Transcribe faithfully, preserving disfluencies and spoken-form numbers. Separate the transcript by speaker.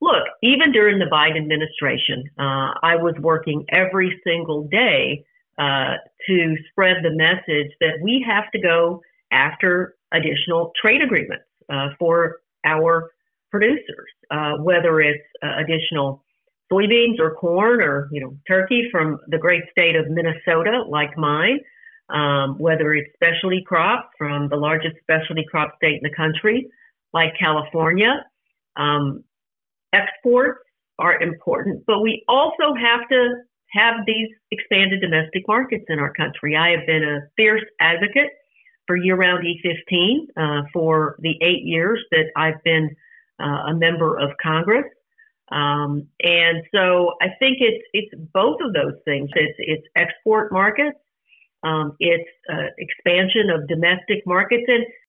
Speaker 1: look, even during the Biden administration, uh, I was working every single day uh, to spread the message that we have to go after additional trade agreements uh, for our producers, uh, whether it's uh, additional soybeans or corn or, you know, turkey from the great state of Minnesota, like mine, um, whether it's specialty crops from the largest specialty crop state in the country, like California. Um, exports are important, but we also have to have these expanded domestic markets in our country. I have been a fierce advocate for year-round E fifteen uh, for the eight years that I've been uh, a member of Congress. Um, and so I think it's it's both of those things. It's it's export markets, um, it's uh, expansion of domestic markets, and